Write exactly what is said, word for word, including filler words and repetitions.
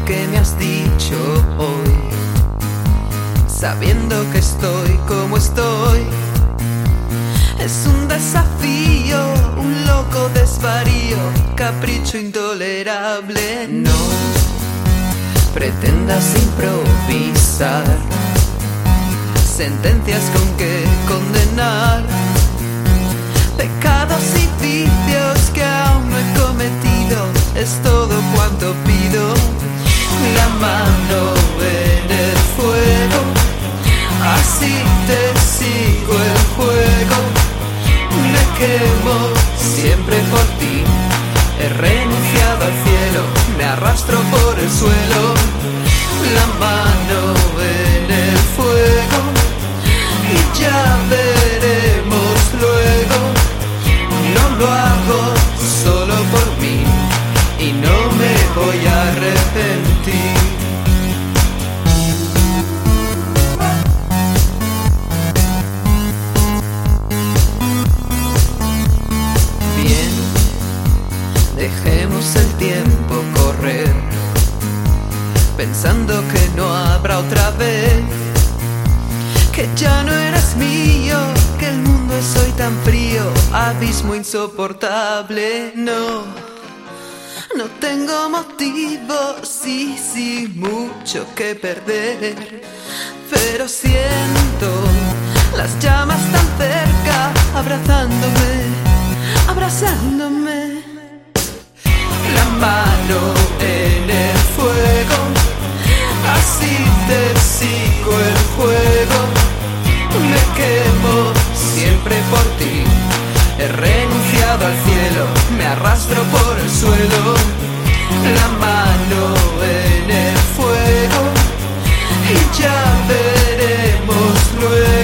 que me has dicho hoy, sabiendo que estoy como estoy. Es un desafío, un loco desvarío, capricho intolerable. No pretendas improvisar sentencias con que condenar pecados y vicios que aún no he cometido. Es todo cuanto pido. La mano en el fuego, así te sigo el juego. Me quemo siempre por ti. He renunciado al cielo, me arrastro por el suelo. La mano en el fuego y ya veremos luego. No lo hago solo por mí y no me voy a arrepentir. Bien, dejemos el tiempo correr, pensando que no habrá otra vez, que ya no eres mío, que el mundo es hoy tan frío, abismo insoportable. No, no tengo motivo, sí, sí, mucho que perder, pero siento las llamas tan cerca, abrazándome, abrazándome. La mano en el fuego, así te sigo el juego. Me quemo siempre por ti. He renunciado al cielo, me arrastro por el suelo. La mano en el fuego y ya veremos luego.